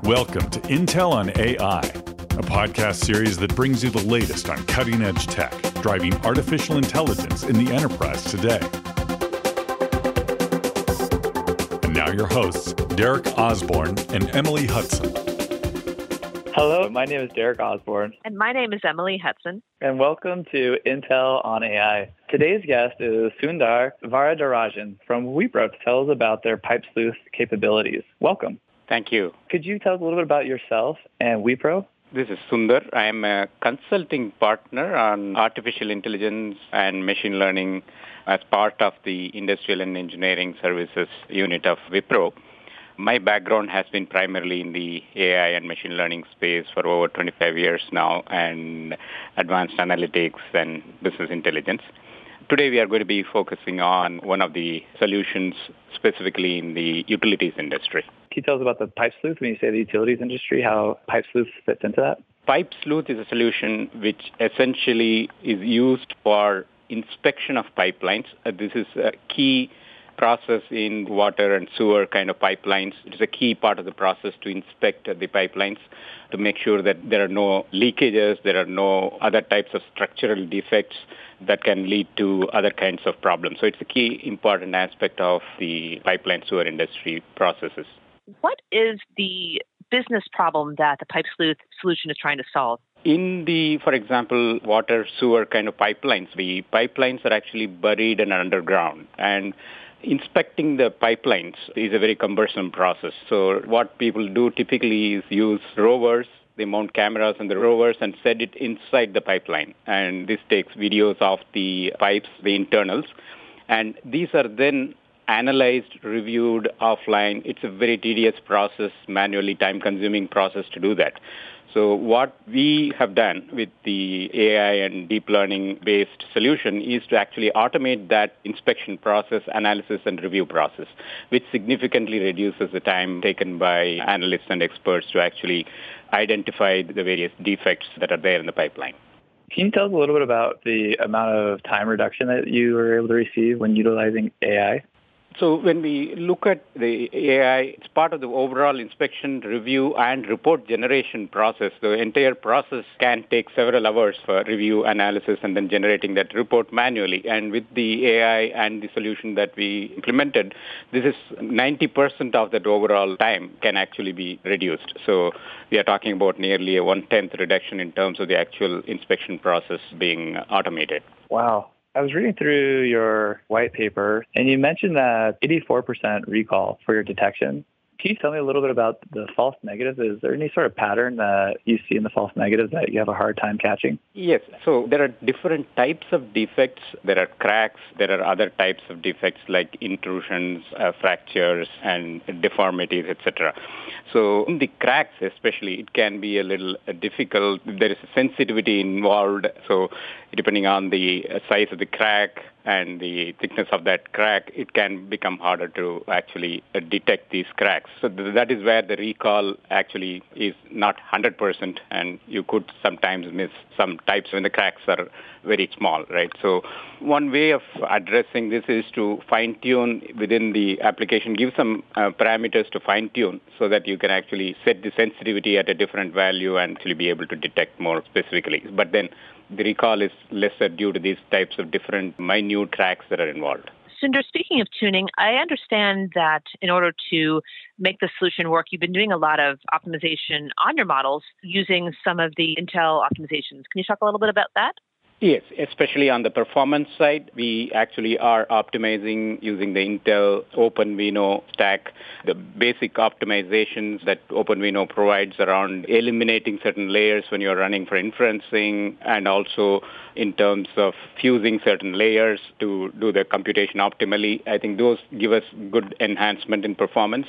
Welcome to Intel on AI, a podcast series that brings you the latest on cutting-edge tech, driving artificial intelligence in the enterprise today. And now your hosts, Derek Osborne and Emily Hudson. Hello, my name is Derek Osborne. And my name is Emily Hudson. And welcome to Intel on AI. Today's guest is Sundar Varadarajan from Wipro to tell us about their Pipe Sleuth capabilities. Welcome. Thank you. Could you tell us a little bit about yourself and Wipro? This is Sundar. I am a consulting partner on artificial intelligence and machine learning as part of the Industrial and Engineering Services unit of Wipro. My background has been primarily in the AI and machine learning space for over 25 years now, and advanced analytics and business intelligence. Today we are going to be focusing on one of the solutions specifically in the utilities industry. Can you tell us about the Pipe Sleuth when you say the utilities industry, how Pipe Sleuth fits into that? Pipe Sleuth is a solution which essentially is used for inspection of pipelines. This is a key process in water and sewer kind of pipelines. It is a key part of the process to inspect the pipelines to make sure that there are no leakages, there are no other types of structural defects that can lead to other kinds of problems. So it's a key important aspect of the pipeline sewer industry processes. What is the business problem that the Pipe Sleuth solution is trying to solve? In the, for example, water sewer kind of pipelines, the pipelines are actually buried and underground. And inspecting the pipelines is a very cumbersome process. So what people do typically is use rovers. They mount cameras on the rovers and set it inside the pipeline. And this takes videos of the pipes, the internals. And these are then analyzed, reviewed offline. It's a very tedious process, manually time-consuming process to do that. So what we have done with the AI and deep learning-based solution is to actually automate that inspection process, analysis, and review process, which significantly reduces the time taken by analysts and experts to actually identify the various defects that are there in the pipeline. Can you tell us a little bit about the amount of time reduction that you were able to receive when utilizing AI? So when we look at the AI, it's part of the overall inspection, review, and report generation process. The entire process can take several hours for review, analysis, and then generating that report manually. And with the AI and the solution that we implemented, this is 90% of that overall time can actually be reduced. So we are talking about nearly a 1/10 reduction in terms of the actual inspection process being automated. Wow. I was reading through your white paper, and you mentioned that 84% recall for your detection. Can you tell me a little bit about the false negatives? Is there any sort of pattern that you see in the false negatives that you have a hard time catching? Yes. So there are different types of defects. There are cracks. There are other types of defects like intrusions, fractures, and deformities, etc. So in the cracks especially, it can be a little difficult. There is a sensitivity involved. So depending on the size of the crack and the thickness of that crack, it can become harder to actually detect these cracks. So that is where the recall actually is not 100%, and you could sometimes miss some types when the cracks are very small, right? So one way of addressing this is to fine-tune within the application, give some parameters to fine-tune so that you can actually set the sensitivity at a different value and actually be able to detect more specifically. But then the recall is lesser due to these types of different minute cracks that are involved. Sundar, speaking of tuning, I understand that in order to make the solution work, you've been doing a lot of optimization on your models using some of the Intel optimizations. Can you talk a little bit about that? Yes, especially on the performance side, we actually are optimizing using the Intel OpenVINO stack, the basic optimizations that OpenVINO provides around eliminating certain layers when you're running for inferencing, and also in terms of fusing certain layers to do the computation optimally. I think those give us good enhancement in performance.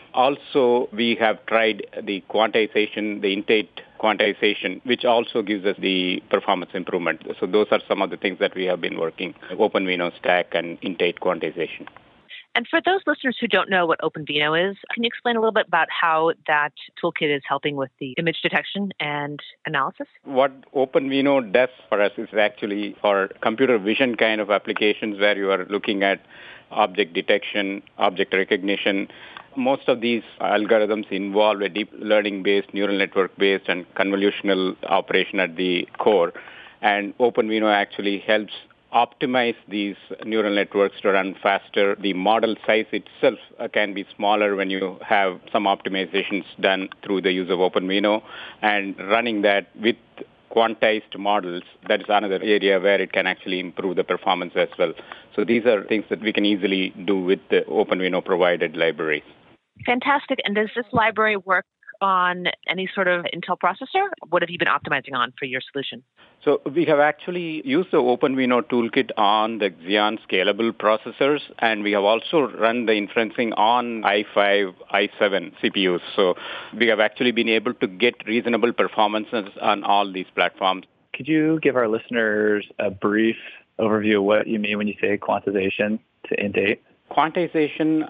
Also, we have tried the quantization, the INT8 quantization, which also gives us the performance improvement. So those are some of the things that we have been working, OpenVINO stack and INT8 quantization. And for those listeners who don't know what OpenVINO is, can you explain a little bit about how that toolkit is helping with the image detection and analysis? What OpenVINO does for us is actually for computer vision kind of applications where you are looking at object detection, object recognition. Most of these algorithms involve a deep learning-based, neural network-based, and convolutional operation at the core. And OpenVINO actually helps optimize these neural networks to run faster. The model size itself can be smaller when you have some optimizations done through the use of OpenVINO, and running that with quantized models, that is another area where it can actually improve the performance as well. So these are things that we can easily do with the OpenVINO provided libraries. Fantastic. And does this library work on any sort of Intel processor? What have you been optimizing on for your solution? So we have actually used the OpenVINO toolkit on the Xeon scalable processors, and we have also run the inferencing on i5, i7 CPUs. So we have actually been able to get reasonable performances on all these platforms. Could you give our listeners a brief overview of what you mean when you say quantization to Int8? Quantization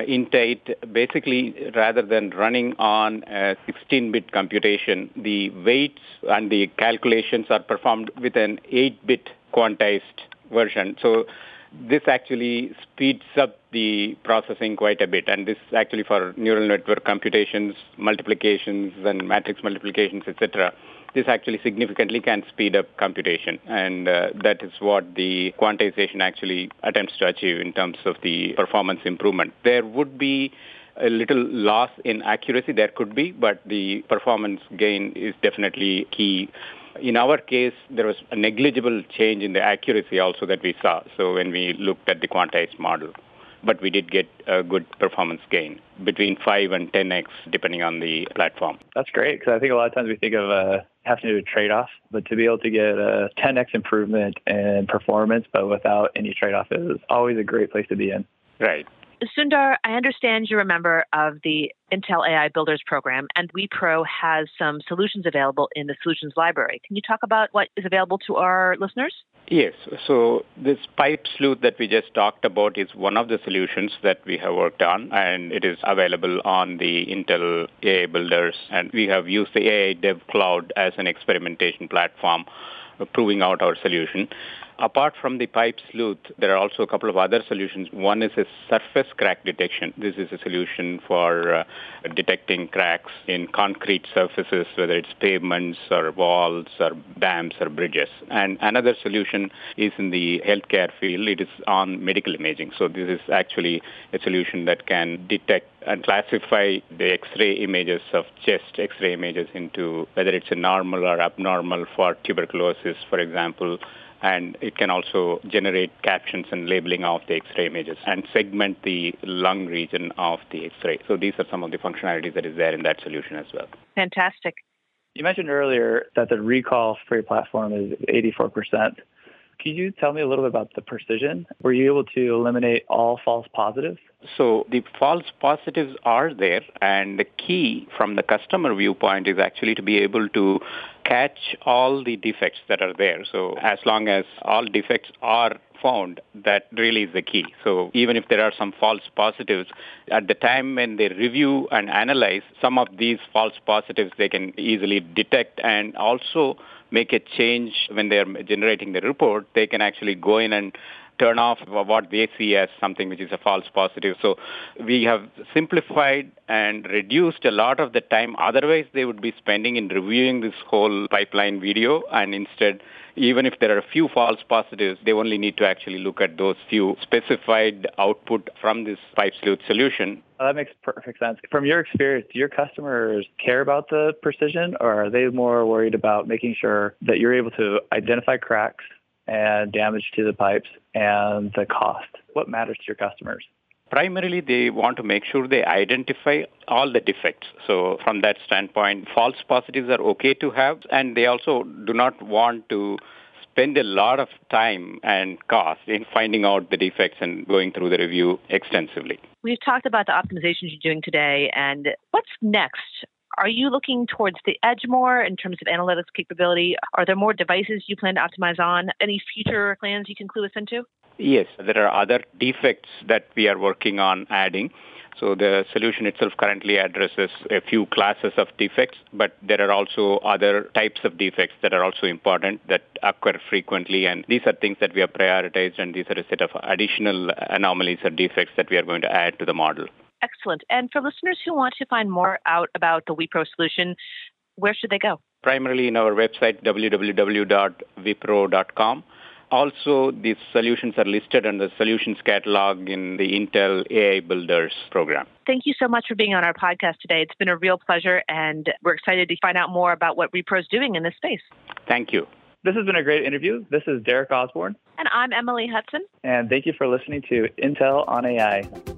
Int8, basically, rather than running on a 16-bit computation, the weights and the calculations are performed with an 8-bit quantized version. So this actually speeds up the processing quite a bit. And this is actually for neural network computations, multiplications, and matrix multiplications, etc. This actually significantly can speed up computation, and that is what the quantization actually attempts to achieve in terms of the performance improvement. There would be a little loss in accuracy, there could be, but the performance gain is definitely key. In our case, there was a negligible change in the accuracy also that we saw, so when we looked at the quantized model. But we did get a good performance gain between 5 and 10x, depending on the platform. That's great, because I think a lot of times we think of having to do a trade-off, but to be able to get a 10x improvement in performance, but without any trade-off, is always a great place to be in. Right. Sundar, I understand you're a member of the Intel AI Builders Program, and WePro has some solutions available in the Solutions Library. Can you talk about what is available to our listeners? Yes. So this pipe sleuth that we just talked about is one of the solutions that we have worked on, and it is available on the Intel AI Builders. And we have used the AI Dev Cloud as an experimentation platform, proving out our solution. Apart from the pipe sleuth, there are also a couple of other solutions. One is a surface crack detection. This is a solution for detecting cracks in concrete surfaces, whether it's pavements or walls or dams or bridges. And another solution is in the healthcare field. It is on medical imaging. So this is actually a solution that can detect and classify the X-ray images of chest X-ray images into whether it's a normal or abnormal for tuberculosis, for example. And it can also generate captions and labeling of the X-ray images and segment the lung region of the X-ray. So these are some of the functionalities that is there in that solution as well. Fantastic. You mentioned earlier that the recall for your platform is 84%. Could you tell me a little bit about the precision? Were you able to eliminate all false positives? So the false positives are there, and the key from the customer viewpoint is actually to be able to catch all the defects that are there. So as long as all defects are found, that really is the key. So even if there are some false positives, at the time when they review and analyze some of these false positives, they can easily detect and also make a change when they're generating the report. They can actually go in and turn off what they see as something which is a false positive. So we have simplified and reduced a lot of the time otherwise they would be spending in reviewing this whole pipeline video, and instead, even if there are a few false positives, they only need to actually look at those few specified output from this pipe sleuth solution. That makes perfect sense. From your experience, do your customers care about the precision, or are they more worried about making sure that you're able to identify cracks and damage to the pipes and the cost? What matters to your customers? Primarily, they want to make sure they identify all the defects. So from that standpoint, false positives are okay to have, and they also do not want to spend a lot of time and cost in finding out the defects and going through the review extensively. We've talked about the optimizations you're doing today, and what's next? Are you looking towards the edge more in terms of analytics capability? Are there more devices you plan to optimize on? Any future plans you can clue us into? Yes, there are other defects that we are working on adding. So the solution itself currently addresses a few classes of defects, but there are also other types of defects that are also important that occur frequently. And these are things that we have prioritized, and these are a set of additional anomalies or defects that we are going to add to the model. Excellent. And for listeners who want to find more out about the Wipro solution, where should they go? Primarily in our website, www.wipro.com. Also, these solutions are listed on the solutions catalog in the Intel AI Builders program. Thank you so much for being on our podcast today. It's been a real pleasure, and we're excited to find out more about what Wipro is doing in this space. Thank you. This has been a great interview. This is Derek Osborne. And I'm Emily Hudson. And thank you for listening to Intel on AI.